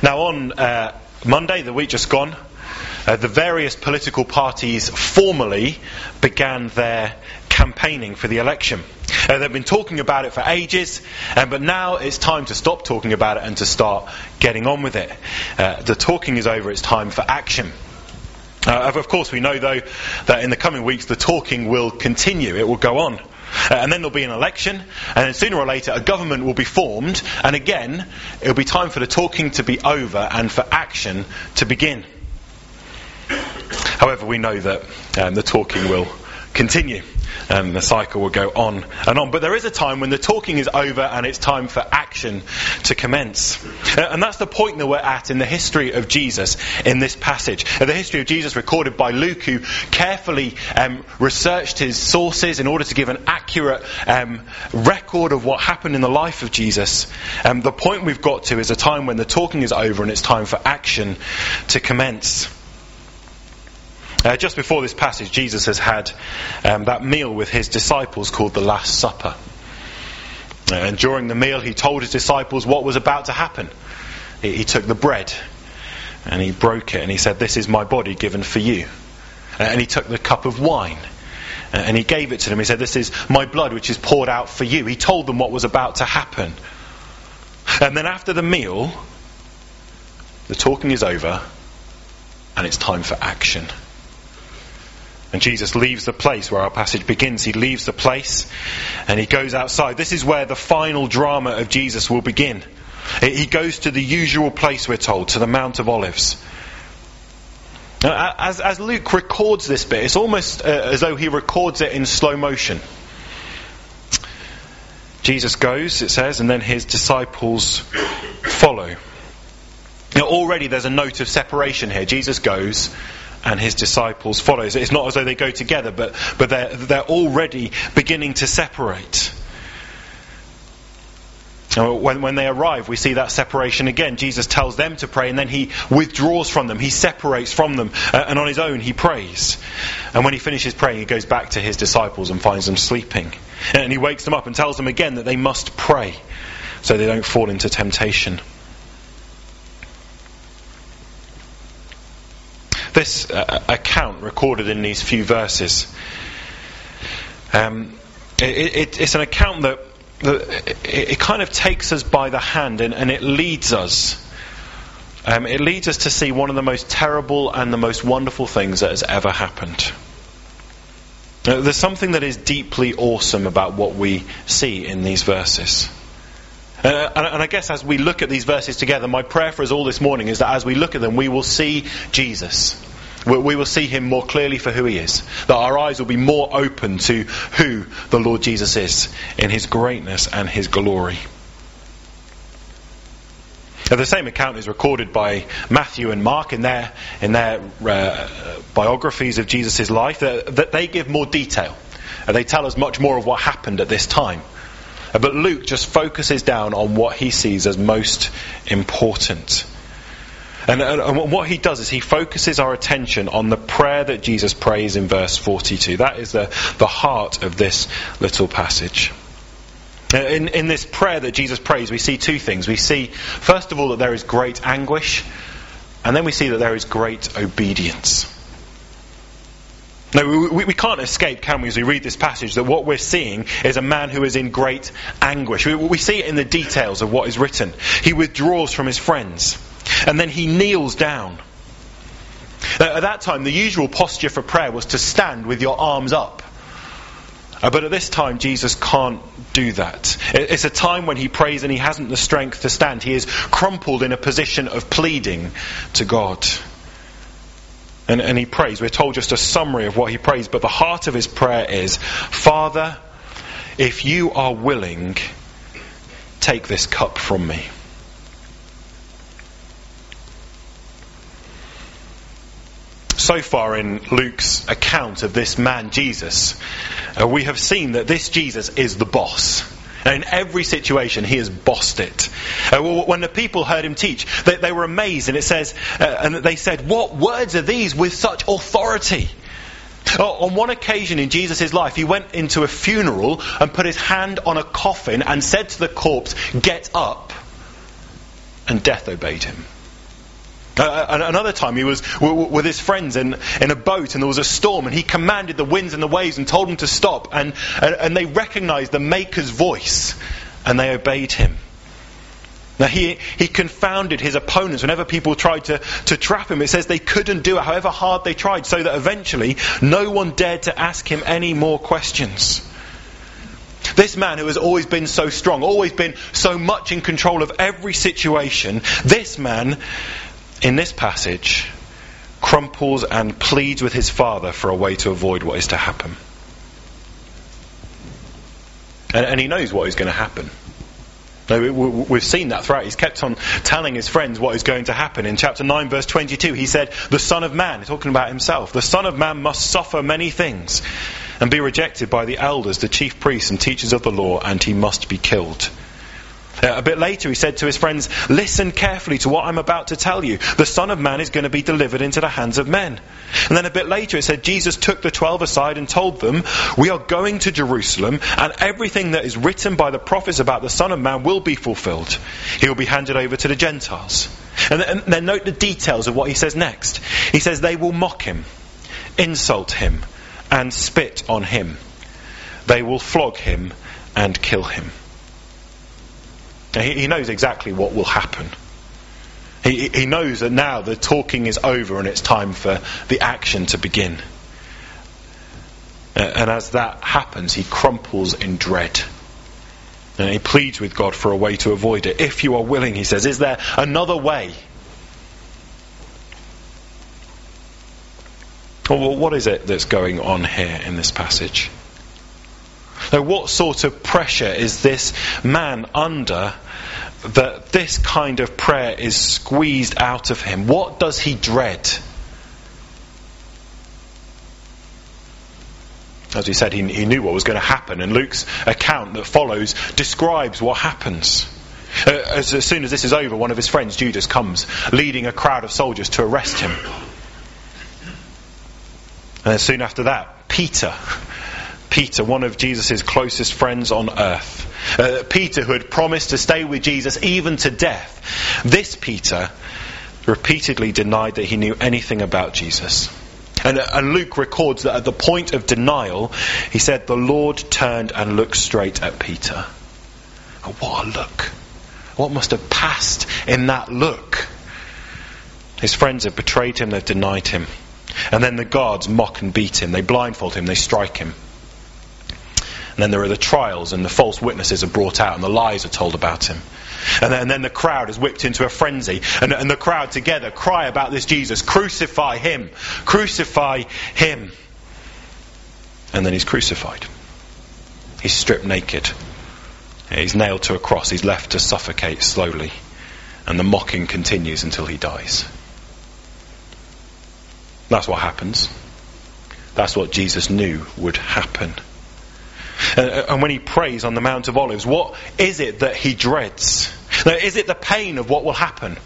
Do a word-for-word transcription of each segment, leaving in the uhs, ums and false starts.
Now on uh, Monday, the week just gone, uh, the various political parties formally began their campaigning for the election. Uh, they've been talking about it for ages, uh, but now it's time to stop talking about it and to start getting on with it. Uh, the talking is over, it's time for action. Uh, of course, we know, though, that in the coming weeks the talking will continue, it will go on. Uh, and then there'll be an election, and then sooner or later a government will be formed, and again it'll be time for the talking to be over and for action to begin. However, we know that um, the talking will continue, and the cycle will go on and on. But there is a time when the talking is over and it's time for action to commence. Uh, and that's the point that we're at in the history of Jesus in this passage. Uh, the history of Jesus recorded by Luke, who carefully um, researched his sources in order to give an accurate um, record of what happened in the life of Jesus. Um, the point we've got to is a time when the talking is over and it's time for action to commence. Uh, just before this passage, Jesus has had um, that meal with his disciples called the Last Supper. Uh, and during the meal, he told his disciples what was about to happen. He, he took the bread and he broke it and he said, "This is my body given for you." Uh, and he took the cup of wine uh, and he gave it to them. He said, "This is my blood which is poured out for you." He told them what was about to happen. And then after the meal, the talking is over and it's time for action. And Jesus leaves the place where our passage begins. He leaves the place and he goes outside. This is where the final drama of Jesus will begin. He goes to the usual place, we're told, to the Mount of Olives. Now, as, as Luke records this bit, it's almost uh, as though he records it in slow motion. Jesus goes, it says, and then his disciples follow. Now, already there's a note of separation here. Jesus goes and his disciples follow. It's not as though they go together, but, but they're, they're already beginning to separate. When, when they arrive, we see that separation again. Jesus tells them to pray and then he withdraws from them. He separates from them uh, and on his own he prays. And when he finishes praying, he goes back to his disciples and finds them sleeping. And he wakes them up and tells them again that they must pray so they don't fall into temptation. This uh, account recorded in these few verses, um, it, it, it's an account that, that it, it kind of takes us by the hand and, and it leads us. Um, it leads us to see one of the most terrible and the most wonderful things that has ever happened. Uh, there's something that is deeply awesome about what we see in these verses. Uh, and, and I guess as we look at these verses together, my prayer for us all this morning is that as we look at them, we will see Jesus. We, we will see him more clearly for who he is. That our eyes will be more open to who the Lord Jesus is in his greatness and his glory. Now, the same account is recorded by Matthew and Mark in their in their uh, biographies of Jesus' life. That, that they give more detail. Uh, they tell us much more of what happened at this time. But Luke just focuses down on what he sees as most important. And, and what he does is he focuses our attention on the prayer that Jesus prays in verse forty-two. That is the, the heart of this little passage. In, in this prayer that Jesus prays, we see two things. We see, first of all, that there is great anguish, and then we see that there is great obedience. No, we, we can't escape, can we, as we read this passage, that what we're seeing is a man who is in great anguish. We, we see it in the details of what is written. He withdraws from his friends, and then he kneels down. At that time, the usual posture for prayer was to stand with your arms up. But at this time, Jesus can't do that. It's a time when he prays and he hasn't the strength to stand. He is crumpled in a position of pleading to God. And, and he prays. We're told just a summary of what he prays, but the heart of his prayer is, "Father, if you are willing, take this cup from me." So far in Luke's account of this man Jesus, uh, we have seen that this Jesus is the boss. And in every situation, he has bossed it. Uh, when the people heard him teach, they, they were amazed. And it says, uh, and they said, "What words are these with such authority?" Oh, on one occasion in Jesus' life, he went into a funeral and put his hand on a coffin and said to the corpse, "Get up." And death obeyed him. Uh, another time he was w- w- with his friends in, in a boat, and there was a storm, and he commanded the winds and the waves and told them to stop, and, and, and they recognized the Maker's voice and they obeyed him. Now he he confounded his opponents whenever people tried to, to trap him. It says they couldn't do it however hard they tried, so that eventually no one dared to ask him any more questions. This man who has always been so strong, always been so much in control of every situation, this man in this passage crumples and pleads with his Father for a way to avoid what is to happen. And, and he knows what is going to happen. We've seen that throughout. He's kept on telling his friends what is going to happen. In chapter nine verse twenty-two he said, the Son of Man, talking about himself, the Son of Man must suffer many things and be rejected by the elders, the chief priests and teachers of the law, and he must be killed. Uh, a bit later he said to his friends, listen carefully to what I'm about to tell you. The Son of Man is going to be delivered into the hands of men. And then a bit later it said Jesus took the twelve aside and told them, we are going to Jerusalem, and everything that is written by the prophets about the Son of Man will be fulfilled. He will be handed over to the Gentiles. And then, and then note the details of what he says next. He says they will mock him, insult him, and spit on him. They will flog him and kill him. He knows exactly what will happen. He, he knows that now the talking is over and it's time for the action to begin. And as that happens, he crumples in dread. And he pleads with God for a way to avoid it. If you are willing, he says, is there another way? Well, what is it that's going on here in this passage? Now, what sort of pressure is this man under that this kind of prayer is squeezed out of him? What does he dread? As we said, he, he knew what was going to happen, and Luke's account that follows describes what happens. Uh, as, as soon as this is over, one of his friends, Judas, comes leading a crowd of soldiers to arrest him. And soon after that, Peter... Peter, one of Jesus' closest friends on earth. Uh, Peter, who had promised to stay with Jesus even to death. This Peter repeatedly denied that he knew anything about Jesus. And, uh, and Luke records that at the point of denial, he said, the Lord turned and looked straight at Peter. Oh, what a look. What must have passed in that look? His friends have betrayed him, they've denied him. And then the guards mock and beat him. They blindfold him, they strike him. And then there are the trials, and the false witnesses are brought out, and the lies are told about him. And then, and then the crowd is whipped into a frenzy, and, and the crowd together cry about this Jesus, crucify him, crucify him. And then he's crucified. He's stripped naked. He's nailed to a cross. He's left to suffocate slowly. And the mocking continues until he dies. That's what happens. That's what Jesus knew would happen. Uh, and when he prays on the Mount of Olives, what is it that he dreads? Now, is it the pain of what will happen?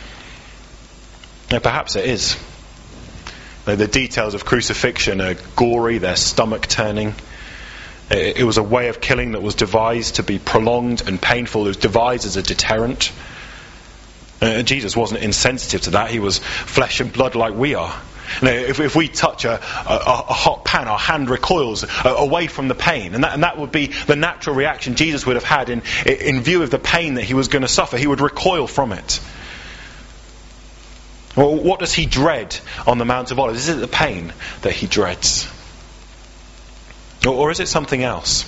Now, perhaps it is. Now, the details of crucifixion are gory, they're stomach turning. It, it was a way of killing that was devised to be prolonged and painful. It was devised as a deterrent. Uh, Jesus wasn't insensitive to that. He was flesh and blood like we are. Now, if, if we touch a, a, a hot pan, our hand recoils uh, away from the pain, and that, and that would be the natural reaction Jesus would have had in, in view of the pain that he was going to suffer. He would recoil from it. Well, what does he dread on the Mount of Olives? Is it the pain that he dreads? Or, or is it something else?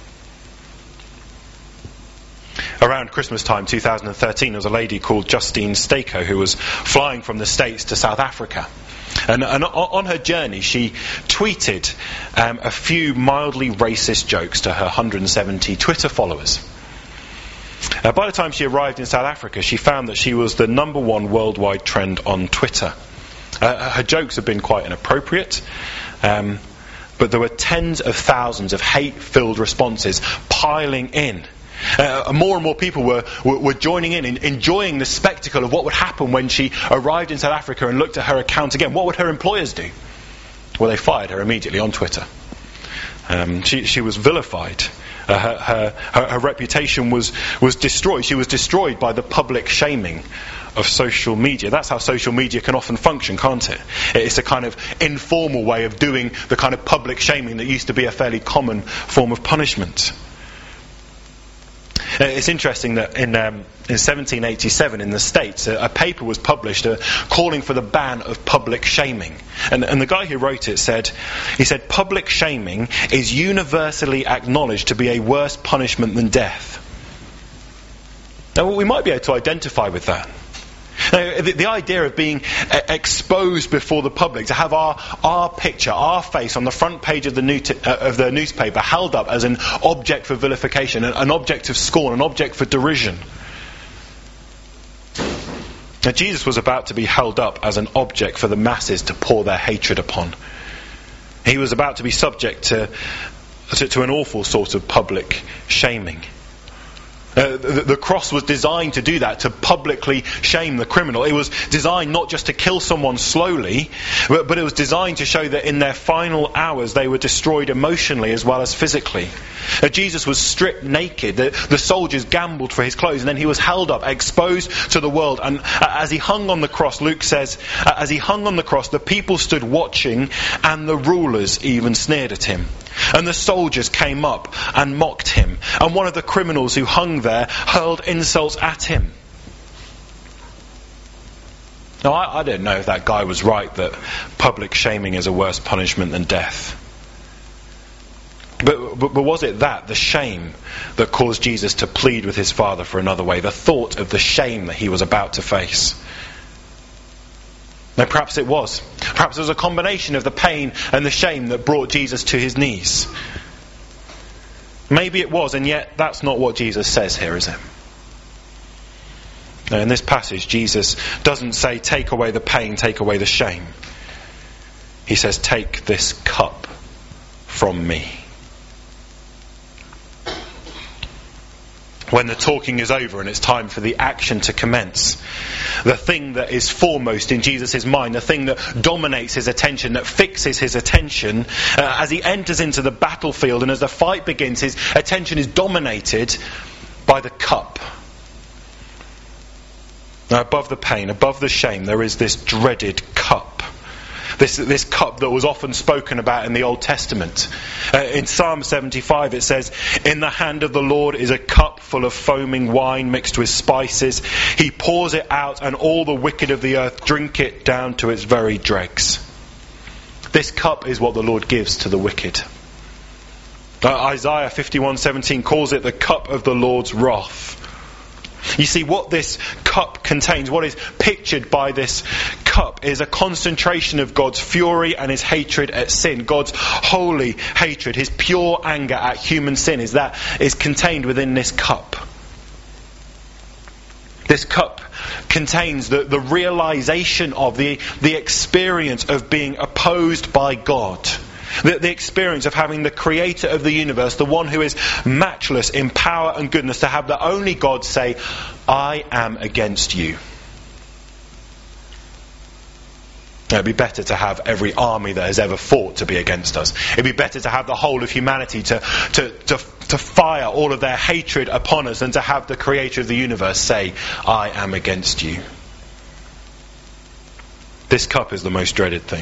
Around Christmas time two thousand thirteen, there was a lady called Justine Staker who was flying from the States to South Africa. And, and on her journey, she tweeted um, a few mildly racist jokes to her one hundred seventy Twitter followers. Uh, by the time she arrived in South Africa, she found that she was the number one worldwide trend on Twitter. Uh, her jokes have been quite inappropriate, um, but there were tens of thousands of hate-filled responses piling in. Uh, more and more people were, were, were joining in, in, enjoying the spectacle of what would happen when she arrived in South Africa and looked at her account again. What would her employers do? Well, they fired her immediately on Twitter. Um, she, she was vilified. Uh, her, her, her, her reputation was, was destroyed. She was destroyed by the public shaming of social media. That's how social media can often function, can't it? It's a kind of informal way of doing the kind of public shaming that used to be a fairly common form of punishment. It's interesting that in, um, in seventeen eighty-seven in the States, a, a paper was published uh, calling for the ban of public shaming. And, and the guy who wrote it said, he said, public shaming is universally acknowledged to be a worse punishment than death. Now, we might be able to identify with that. Now, the, the idea of being uh, exposed before the public, to have our our picture, our face on the front page of the new t- uh, of the newspaper held up as an object for vilification, an, an object of scorn, an object for derision. Now, Jesus was about to be held up as an object for the masses to pour their hatred upon. He was about to be subject to to, to an awful sort of public shaming. Uh, the, the cross was designed to do that, to publicly shame the criminal. It was designed not just to kill someone slowly, but, but it was designed to show that in their final hours they were destroyed emotionally as well as physically. Uh, Jesus was stripped naked. The, the soldiers gambled for his clothes, and then he was held up, exposed to the world. And uh, as he hung on the cross, Luke says, uh, as he hung on the cross, the people stood watching, and the rulers even sneered at him. And the soldiers came up and mocked him. And one of the criminals who hung there hurled insults at him. Now, I, I don't know if that guy was right, that public shaming is a worse punishment than death. But, but, but was it that, the shame, that caused Jesus to plead with his Father for another way? The thought of the shame that he was about to face? No, perhaps it was. Perhaps it was a combination of the pain and the shame that brought Jesus to his knees. Maybe it was, and yet that's not what Jesus says here, is it? Now, in this passage, Jesus doesn't say, take away the pain, take away the shame. He says, take this cup from me. When the talking is over and it's time for the action to commence, the thing that is foremost in Jesus' mind, the thing that dominates his attention, that fixes his attention, uh, as he enters into the battlefield and as the fight begins, his attention is dominated by the cup. Now, above the pain, above the shame, there is this dreaded cup. This, this cup that was often spoken about in the Old Testament. Uh, in Psalm seventy-five it says, in the hand of the Lord is a cup full of foaming wine mixed with spices. He pours it out, and all the wicked of the earth drink it down to its very dregs. This cup is what the Lord gives to the wicked. Uh, Isaiah fifty-one seventeen calls it the cup of the Lord's wrath. You see, what this cup contains, what is pictured by this cup, is a concentration of God's fury and his hatred at sin. God's holy hatred, his pure anger at human sin, is that is contained within this cup. This cup contains the, the realization of the, the experience of being opposed by God. The, the experience of having the creator of the universe, the one who is matchless in power and goodness, to have the only God say, I am against you. It'd be better to have every army that has ever fought to be against us. It'd be better to have the whole of humanity to, to, to, to fire all of their hatred upon us than to have the creator of the universe say, I am against you. This cup is the most dreaded thing.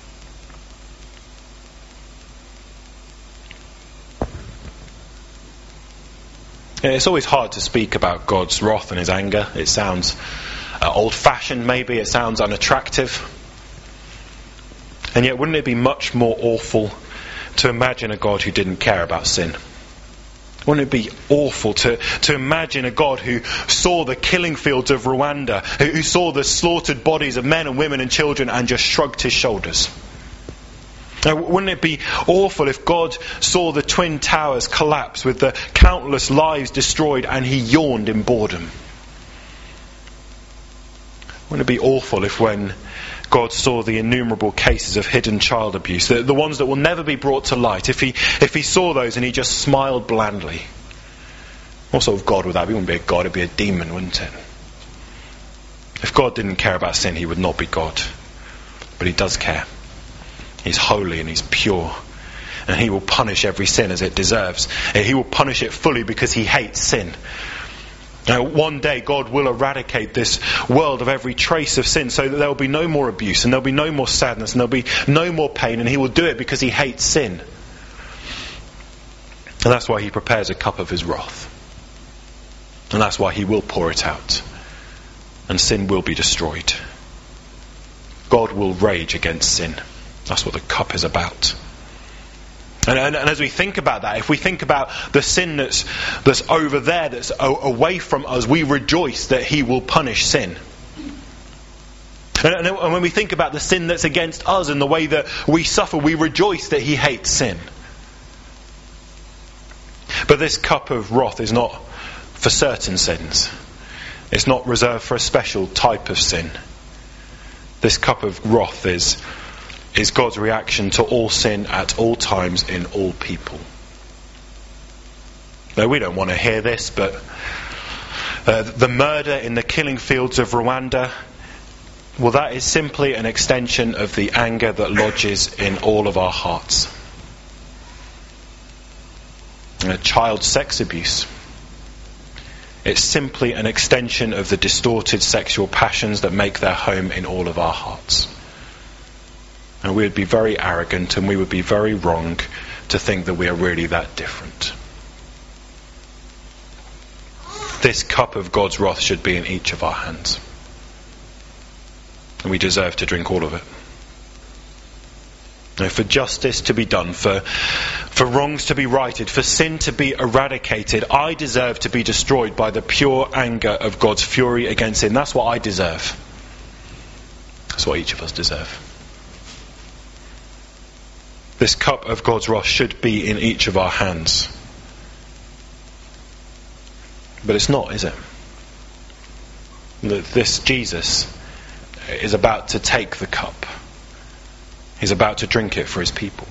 It's always hard to speak about God's wrath and his anger. It sounds uh, old-fashioned maybe, it sounds unattractive. And yet wouldn't it be much more awful to imagine a God who didn't care about sin? Wouldn't it be awful to, to imagine a God who saw the killing fields of Rwanda, who, who saw the slaughtered bodies of men and women and children and just shrugged his shoulders? Now, wouldn't it be awful if God saw the Twin Towers collapse with the countless lives destroyed and he yawned in boredom? Wouldn't it be awful if when God saw the innumerable cases of hidden child abuse, the, the ones that will never be brought to light, if he if he saw those and he just smiled blandly? What sort of God would that be? It wouldn't be a God, it'd be a demon, wouldn't it? If God didn't care about sin, he would not be God. But he does care. He's holy and he's pure. And he will punish every sin as it deserves. He will punish it fully because he hates sin. Now, one day God will eradicate this world of every trace of sin so that there will be no more abuse and there will be no more sadness and there will be no more pain, and he will do it because he hates sin. And that's why he prepares a cup of his wrath. And that's why he will pour it out. And sin will be destroyed. God will rage against sin. That's what the cup is about. And, and, and as we think about that, if we think about the sin that's, that's over there, that's o- away from us, we rejoice that he will punish sin. And, and when we think about the sin that's against us and the way that we suffer, we rejoice that he hates sin. But this cup of wrath is not for certain sins. It's not reserved for a special type of sin. This cup of wrath is, is God's reaction to all sin at all times in all people. Now, we don't want to hear this, but uh, the murder in the killing fields of Rwanda, well, that is simply an extension of the anger that lodges in all of our hearts. Uh, child sex abuse. It's simply an extension of the distorted sexual passions that make their home in all of our hearts. And we would be very arrogant and we would be very wrong to think that we are really that different. This cup of God's wrath should be in each of our hands. And we deserve to drink all of it. Now, for justice to be done, for, for wrongs to be righted, for sin to be eradicated, I deserve to be destroyed by the pure anger of God's fury against sin. That's what I deserve. That's what each of us deserve. This cup of God's wrath should be in each of our hands. But it's not, is it? This Jesus is about to take the cup. He's about to drink it for his people.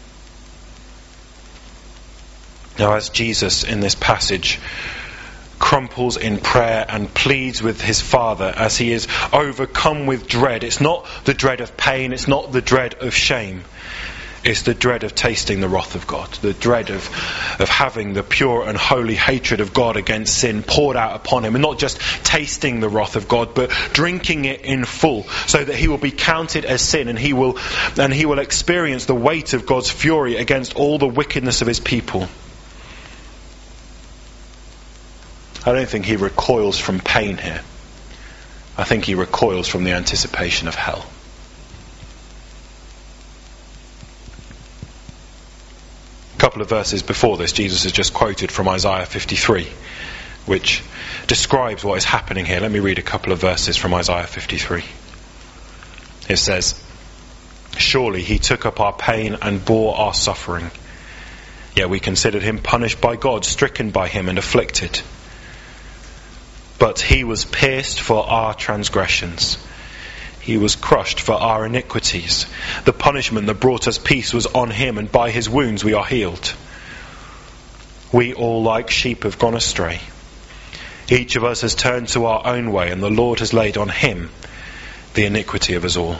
Now, as Jesus in this passage crumples in prayer and pleads with his Father as he is overcome with dread, it's not the dread of pain, it's not the dread of shame. It's the dread of tasting the wrath of God, the dread of, of having the pure and holy hatred of God against sin poured out upon him, and not just tasting the wrath of God, but drinking it in full, so that he will be counted as sin, and he will and he will experience the weight of God's fury against all the wickedness of his people. I don't think he recoils from pain here. I think he recoils from the anticipation of hell. A couple of verses before this, Jesus has just quoted from Isaiah fifty-three, which describes what is happening here. Let me read a couple of verses from Isaiah fifty-three. It says, "Surely he took up our pain and bore our suffering. Yet we considered him punished by God, stricken by him and afflicted. But he was pierced for our transgressions. He was crushed for our iniquities. The punishment that brought us peace was on him, and by his wounds we are healed. We all like sheep have gone astray. Each of us has turned to our own way, and the Lord has laid on him the iniquity of us all."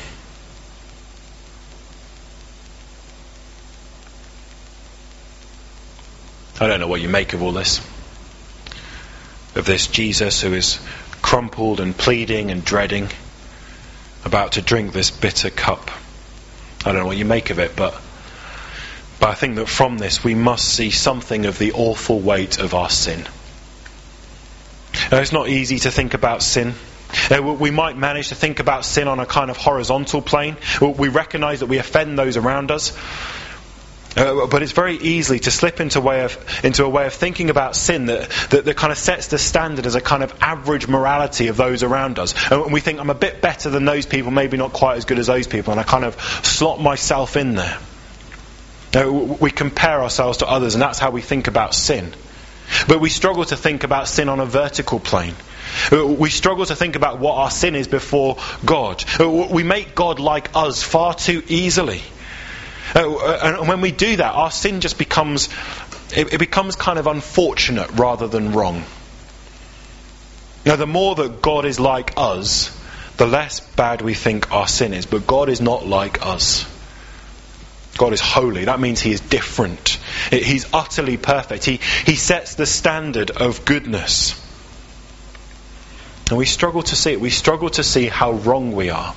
I don't know what you make of all this. Of this Jesus who is crumpled and pleading and dreading, about to drink this bitter cup. I don't know what you make of it, but but I think that from this we must see something of the awful weight of our sin. Now, it's not easy to think about sin. Uh, we might manage to think about sin on a kind of horizontal plane. We recognise that we offend those around us. Uh, but it's very easy to slip into, way of, into a way of thinking about sin that, that, that kind of sets the standard as a kind of average morality of those around us. And we think, I'm a bit better than those people, maybe not quite as good as those people, and I kind of slot myself in there. Uh, we compare ourselves to others, and that's how we think about sin. But we struggle to think about sin on a vertical plane. We struggle to think about what our sin is before God. We make God like us far too easily. Uh, and when we do that, our sin just becomes, it, it becomes kind of unfortunate rather than wrong. Now, the more that God is like us, the less bad we think our sin is. But God is not like us. God is holy. That means he is different. He's utterly perfect. He, he sets the standard of goodness. And we struggle to see it. We struggle to see how wrong we are.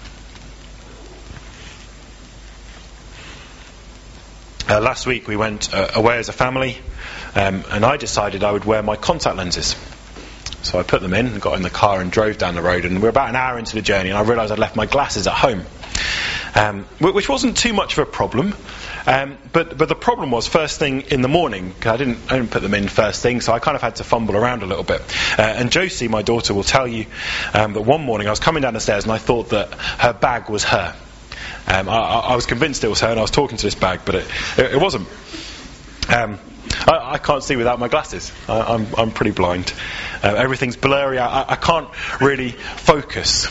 Uh, last week we went uh, away as a family, um, and I decided I would wear my contact lenses. So I put them in and got in the car and drove down the road, and we're about an hour into the journey and I realised I'd left my glasses at home, um, which wasn't too much of a problem. Um, but but the problem was first thing in the morning. I didn't I didn't put them in first thing, so I kind of had to fumble around a little bit. Uh, and Josie, my daughter, will tell you um, that one morning I was coming down the stairs and I thought that her bag was her. Um, I, I was convinced it was her, and I was talking to this bag, but it it, it wasn't. Um, I, I can't see without my glasses. I, I'm I'm pretty blind. Uh, everything's blurry. I, I can't really focus.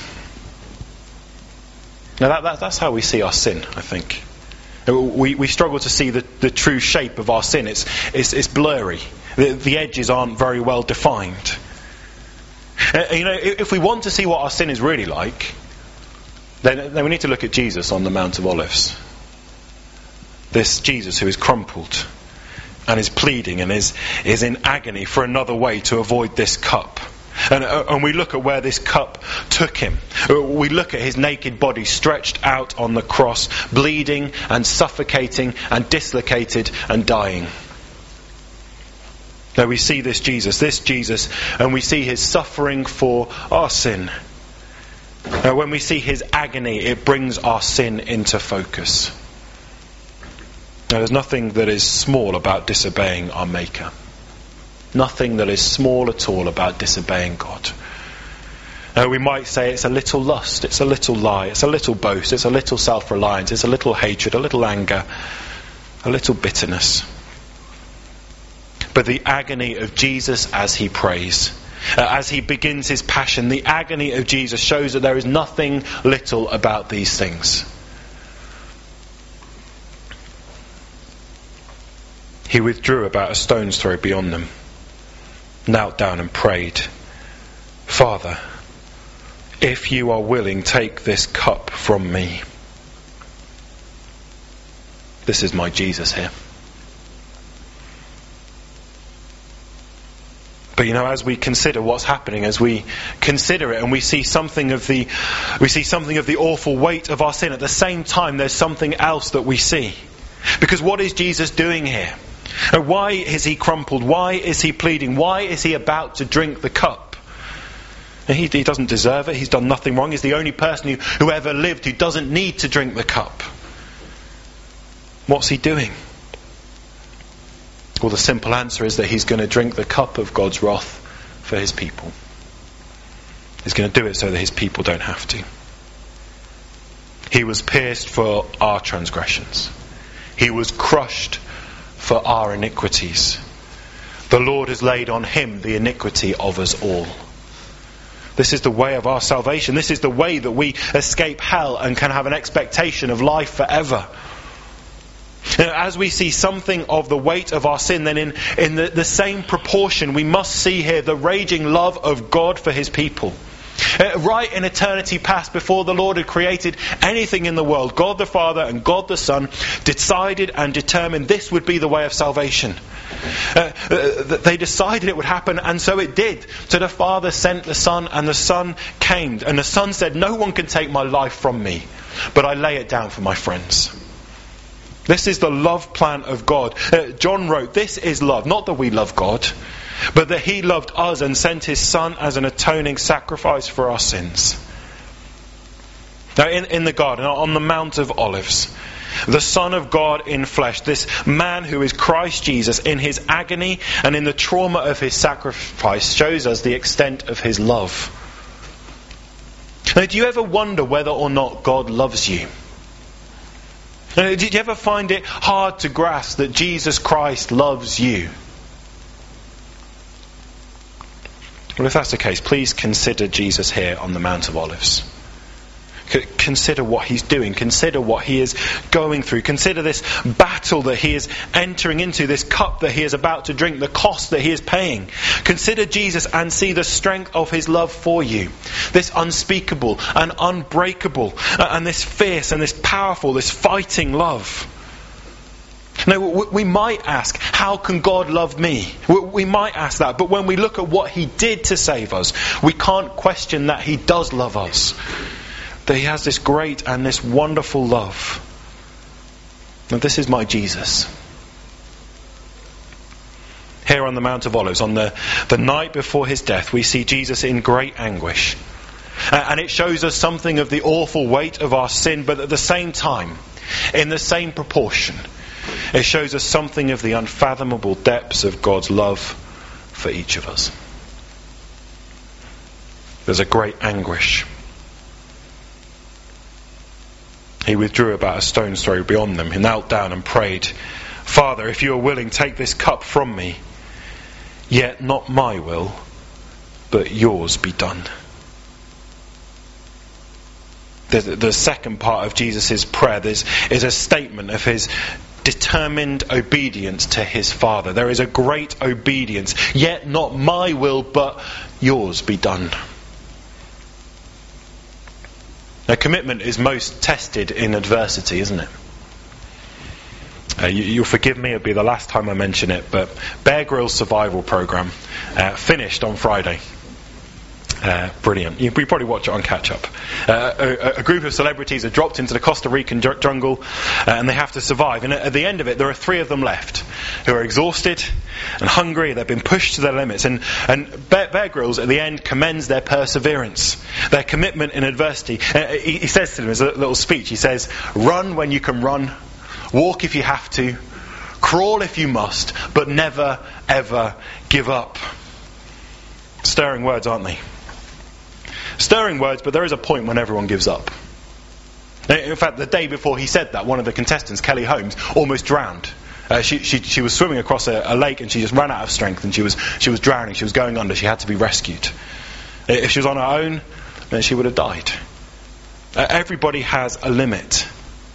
Now that, that that's how we see our sin, I think. We we struggle to see the, the true shape of our sin. It's it's, it's blurry. The, the edges aren't very well defined. Uh, you know, if we want to see what our sin is really like, then, then we need to look at Jesus on the Mount of Olives. This Jesus who is crumpled and is pleading and is is in agony for another way to avoid this cup. And, uh, and we look at where this cup took him. We look at his naked body stretched out on the cross, bleeding and suffocating and dislocated and dying. Now we see this Jesus, this Jesus, and we see his suffering for our sin. Now when we see his agony, it brings our sin into focus. Now there's nothing that is small about disobeying our Maker. Nothing that is small at all about disobeying God. Now we might say it's a little lust, it's a little lie, it's a little boast, it's a little self-reliance, it's a little hatred, a little anger, a little bitterness. But the agony of Jesus as he prays, uh, as he begins his passion, the agony of Jesus shows that there is nothing little about these things. He withdrew about a stone's throw beyond them, knelt down and prayed, "Father, if you are willing, take this cup from me." This is my Jesus here. But you know, as we consider what's happening, as we consider it and we see something of the we see something of the awful weight of our sin, at the same time there's something else that we see. Because what is Jesus doing here? And why is he crumpled? Why is he pleading? Why is he about to drink the cup? And he, he doesn't deserve it. He's done nothing wrong. He's the only person who, who ever lived who doesn't need to drink the cup. What's he doing? Well, the simple answer is that he's going to drink the cup of God's wrath for his people. He's going to do it so that his people don't have to. He was pierced for our transgressions. He was crushed for our iniquities. The Lord has laid on him the iniquity of us all. This is the way of our salvation. This is the way that we escape hell and can have an expectation of life forever. As we see something of the weight of our sin, then in, in the, the same proportion we must see here the raging love of God for his people. Uh, right in eternity past, before the Lord had created anything in the world, God the Father and God the Son decided and determined this would be the way of salvation. Uh, uh, they decided it would happen, and so it did. So the Father sent the Son, and the Son came. And the Son said, "No one can take my life from me, but I lay it down for my friends." This is the love plan of God. Uh, John wrote, this is love. Not that we love God, but that he loved us and sent his Son as an atoning sacrifice for our sins. Now in, in the garden, on the Mount of Olives, the Son of God in flesh, this man who is Christ Jesus, in his agony and in the trauma of his sacrifice, shows us the extent of his love. Now, do you ever wonder whether or not God loves you? Did you ever find it hard to grasp that Jesus Christ loves you? Well, if that's the case, please consider Jesus here on the Mount of Olives. Consider what he's doing. Consider what he is going through. Consider this battle that he is entering into, this cup that he is about to drink, the cost that he is paying. Consider Jesus and see the strength of his love for you. This unspeakable and unbreakable and this fierce and this powerful, this fighting love. No, we might ask, how can God love me? We might ask that, but when we look at what he did to save us, we can't question that he does love us. That he has this great and this wonderful love. And this is my Jesus. Here on the Mount of Olives, on the, the night before his death, we see Jesus in great anguish. And it shows us something of the awful weight of our sin, but at the same time, in the same proportion, it shows us something of the unfathomable depths of God's love for each of us. There's a great anguish. He withdrew about a stone's throw beyond them. He knelt down and prayed, Father, if you are willing, take this cup from me. Yet not my will, but yours be done. The, the second part of Jesus' prayer is, is a statement of his determined obedience to his Father. There is a great obedience. Yet not my will, but yours be done. Now, commitment is most tested in adversity, isn't it? Uh, you, you'll forgive me, it'll be the last time I mention it, but Bear Grylls survival program uh, finished on Friday. Uh, brilliant. You, you probably watch it on catch up. Uh, a, a group of celebrities are dropped into the Costa Rican ju- jungle uh, and they have to survive. And at the end of it, there are three of them left who are exhausted and hungry. They've been pushed to their limits. And, and Bear, Bear Grylls at the end commends their perseverance, their commitment in adversity. Uh, he, he says to them, as a little speech, he says, run when you can run, walk if you have to, crawl if you must, but never, ever give up. Stirring words, aren't they? Stirring words, but there is a point when everyone gives up. In fact, the day before he said that, one of the contestants, Kelly Holmes, almost drowned. Uh, she, she, she was swimming across a, a lake and she just ran out of strength and she was, she was drowning, she was going under, she had to be rescued. If she was on her own, then she would have died. Uh, everybody has a limit.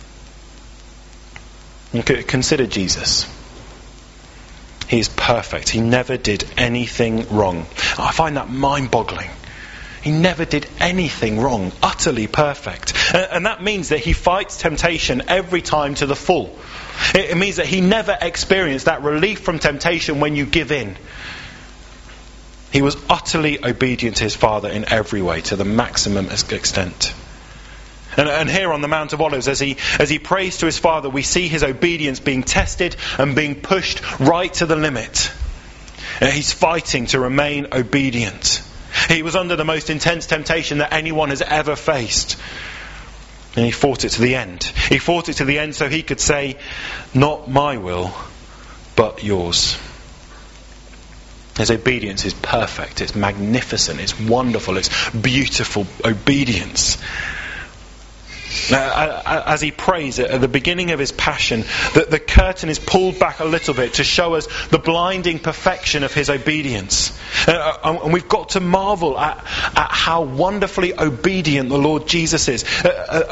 You could consider Jesus. He is perfect. He never did anything wrong. I find that mind-boggling. He never did anything wrong. Utterly perfect. And that means that he fights temptation every time to the full. It means that he never experienced that relief from temptation when you give in. He was utterly obedient to his Father in every way, to the maximum extent. And, and here on the Mount of Olives, as he, as he prays to his Father, we see his obedience being tested and being pushed right to the limit. And he's fighting to remain obedient. He was under the most intense temptation that anyone has ever faced. And he fought it to the end. He fought it to the end so he could say, not my will, but yours. His obedience is perfect. It's magnificent. It's wonderful. It's beautiful obedience. Now, as he prays at the beginning of his passion, the, the curtain is pulled back a little bit to show us the blinding perfection of his obedience. Uh, and we've got to marvel at, at how wonderfully obedient the Lord Jesus is. Uh, uh,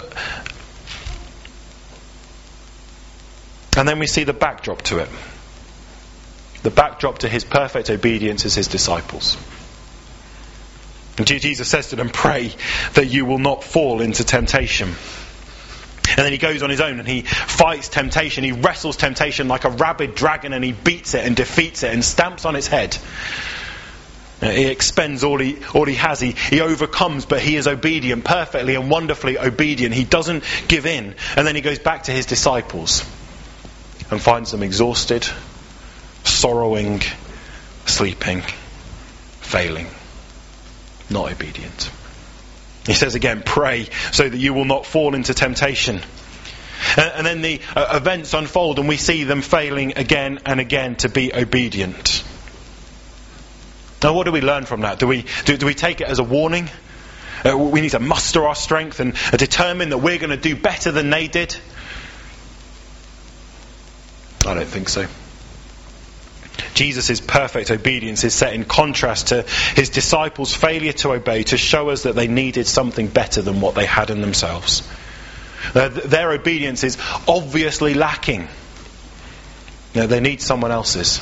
and then we see the backdrop to it. The backdrop to his perfect obedience is his disciples. And Jesus says to them, pray that you will not fall into temptation. And then he goes on his own and he fights temptation. He wrestles temptation like a rabid dragon and he beats it and defeats it and stamps on its head. He expends all he all he has. He, he overcomes, but he is obedient, perfectly and wonderfully obedient. He doesn't give in. And then he goes back to his disciples and finds them exhausted, sorrowing, sleeping, failing. Not obedient. He says again, pray so that you will not fall into temptation. And, and then the uh, events unfold and we see them failing again and again to be obedient. Now what do we learn from that? Do we, do, do we take it as a warning? Uh, we need to muster our strength and uh, determine that we're going to do better than they did? I don't think so. Jesus' perfect obedience is set in contrast to his disciples' failure to obey, to show us that they needed something better than what they had in themselves. Uh, their obedience is obviously lacking. You know, they need someone else's.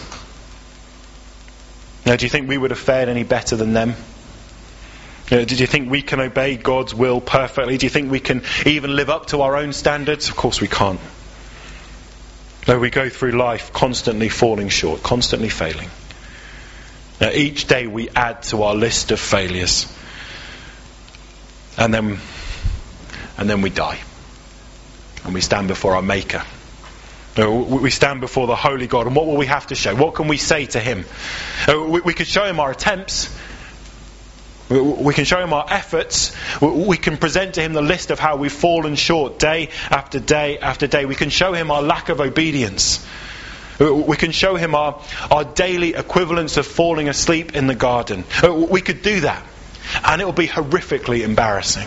Now, do you think we would have fared any better than them? You know, did you think we can obey God's will perfectly? Do you think we can even live up to our own standards? Of course we can't. No, we go through life constantly falling short, constantly failing. Now, each day we add to our list of failures. And then, and then we die. And we stand before our Maker. We stand before the Holy God. And what will we have to show? What can we say to Him? We could show Him our attempts. We can show Him our efforts. We can present to Him the list of how we've fallen short day after day after day. We can show Him our lack of obedience. We can show Him our, our daily equivalence of falling asleep in the garden. We could do that. And it will be horrifically embarrassing.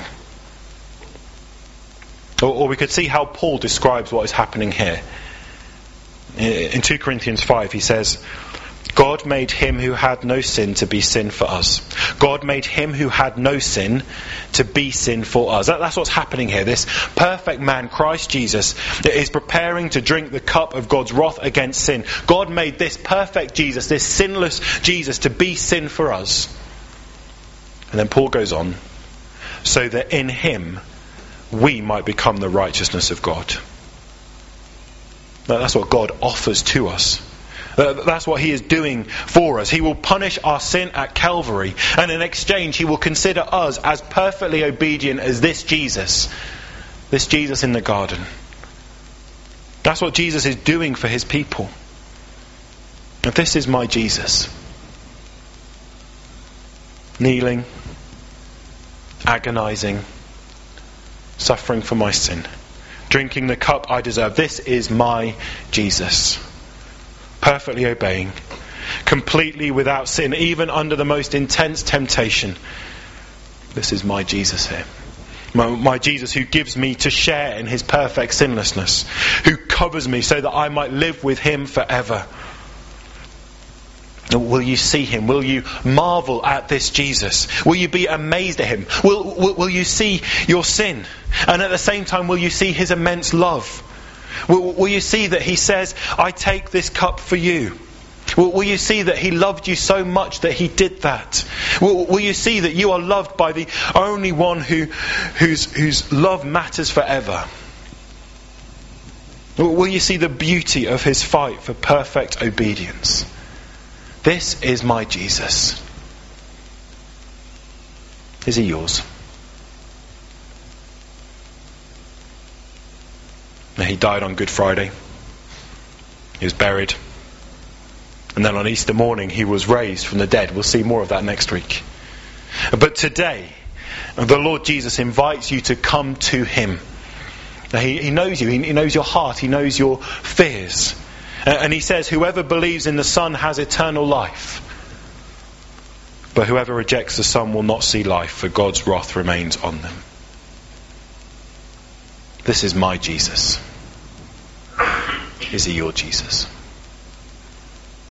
Or, or we could see how Paul describes what is happening here. In two Corinthians five he says, God made Him who had no sin to be sin for us. God made Him who had no sin to be sin for us. That, that's what's happening here. This perfect man, Christ Jesus, is preparing to drink the cup of God's wrath against sin. God made this perfect Jesus, this sinless Jesus, to be sin for us. And then Paul goes on, so that in Him we might become the righteousness of God. That's what God offers to us. That's what He is doing for us. He will punish our sin at Calvary, and in exchange He will consider us as perfectly obedient as this Jesus. This Jesus in the garden. That's what Jesus is doing for His people. And this is my Jesus. Kneeling, agonizing, suffering for my sin, drinking the cup I deserve. This is my Jesus. Perfectly obeying, completely without sin, even under the most intense temptation. This is my Jesus here. My, my Jesus who gives me to share in His perfect sinlessness, who covers me so that I might live with Him forever. Will you see Him? Will you marvel at this Jesus? Will you be amazed at Him? Will, will, will you see your sin? And at the same time, will you see His immense love? Will, will you see that He says, I take this cup for you? Will, will you see that He loved you so much that He did that? Will, will you see that you are loved by the only one who, whose, whose love matters forever? Will, will you see the beauty of His fight for perfect obedience? This is my Jesus. Is He yours? Now, He died on Good Friday. He was buried. And then on Easter morning He was raised from the dead. We'll see more of that next week. But today, the Lord Jesus invites you to come to Him. Now, he, he knows you. He, he knows your heart. He knows your fears. And He says, whoever believes in the Son has eternal life. But whoever rejects the Son will not see life, for God's wrath remains on them. This is my Jesus. Is He your Jesus?